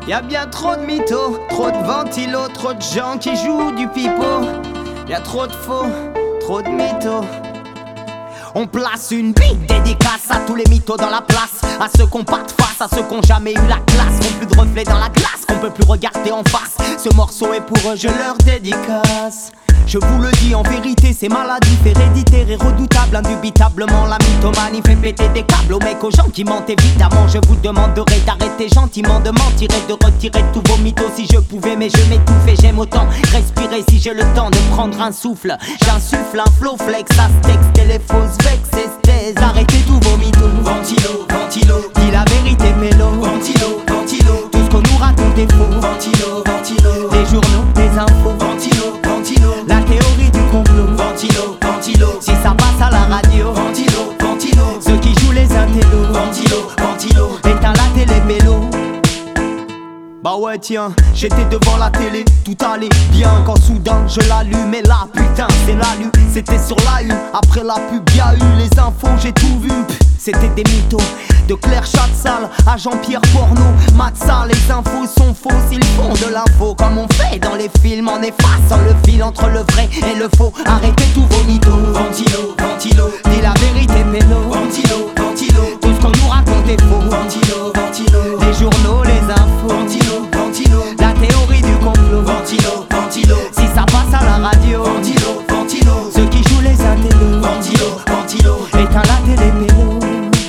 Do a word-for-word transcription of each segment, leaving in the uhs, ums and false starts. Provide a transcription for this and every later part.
Y'a bien trop de mythos, trop de ventilos, trop de gens qui jouent du pipeau. Y'a trop de faux, trop de mythos. On place une big dédicace à tous les mythos dans la place, à ceux qu'on pas de face, à ceux qu'on jamais eu la classe, qu'on plus de reflets dans la glace, qu'on peut plus regarder en face. Ce morceau est pour eux, je leur dédicace. Je vous le dis en vérité, c'est maladif, héréditaire et redoutable. Indubitablement la mythomanie fait péter des câbles aux mecs, aux gens qui mentent évidemment. Je vous demanderai d'arrêter gentiment de mentir et de retirer tous vos mythos si je pouvais. Mais je m'étouffe et j'aime autant respirer si j'ai le temps de prendre un souffle. J'insuffle un flow flex, ça se texte et les fausses vexes esthèses. Arrêtez tous vos mythos. Ventilo, ventilo, dis la vérité mélo. Ventilo, ventilo, tout ce qu'on nous raconte est faux. Ventilo, ventilo, les journaux, les infos. Ventilo, ventilo, la théorie du complot. Ventilo, ventilo, si ça passe à la radio. Ventilo, ventilo, ceux qui jouent les intellos. Ventilo, ventilo, éteins la télé mélo. Bah ouais tiens, j'étais devant la télé, tout allait bien quand soudain je l'allume et là putain c'est la lue. C'était sur la une, après la pub y'a eu les infos, j'ai tout vu. Pff, c'était des mythos, de Claire Chatsal à Jean-Pierre Porno. Matza, les infos sont fausses, ils font de l'info comme on fait dans les films, en effaçant le fil entre le vrai et le faux. Arrêtez tous vos mythos. Ventilo, ventilo, dis la vérité mélo. Ventilo, ventilo, tout ce qu'on nous raconte est faux. Ventilo, ventilo, les journaux, les infos. Ventilo, ventilo, la théorie du complot. Ventilo, ventilo, si ça passe à la radio. Ventilo, ventilo, ceux qui jouent les intellos. Ventilo, ventilo, éteins la télé mélo.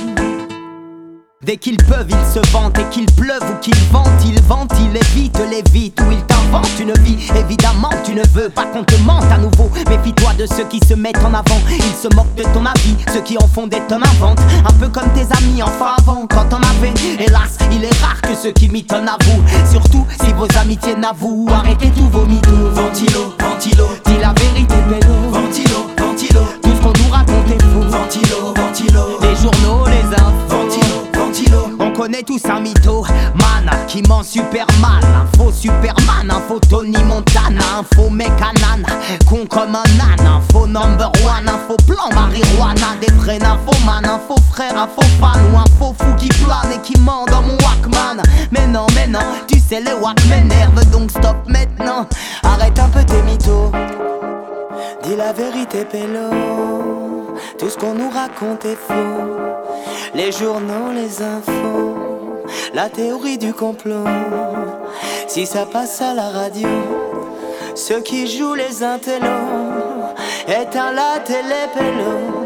Dès qu'ils peuvent, ils se vantent, et qu'il pleuve ou qu'il vente, ils ventent, ils évitent les vites où ils t'inventent une vie. Évidemment, tu ne veux pas qu'on te mente à nouveau. Méfie-toi de ceux qui se mettent en avant, ils se moquent de ton avis. Ceux qui en font des tonnes inventent, un peu comme tes amis enfin avant quand on avait. Hélas, il est rare que ceux qui mitonnent à vous, surtout si vos amis tiennent à vous. Arrêtez tous vos mythos. Ventilo, ventilo, dis la vérité mélo. Ventilo, ventilo, tout ce qu'on nous raconte est faux. Ventilo, ventilo, les journaux, les infos. Ventilo, ventilo, on connaît tous un mytho, man, qui ment super mal. Un faux Superman, un faux Tony Montana, un faux mec anan, con comme un âne. Un faux number one, un faux plan marijuana. Des vrais nymphomanes, un faux frère, un faux fan. Ou un faux fou qui plane et qui ment dans mon Walkman. Mais non, mais non, tu sais les wack m'énervent, donc stop maintenant. Arrête un peu tes mythos, dis la vérité pélo. Tout ce qu'on nous raconte est faux. Les journaux, les infos, la théorie du complot. Si ça passe à la radio, ceux qui jouent les intellos, éteins la télé pélo.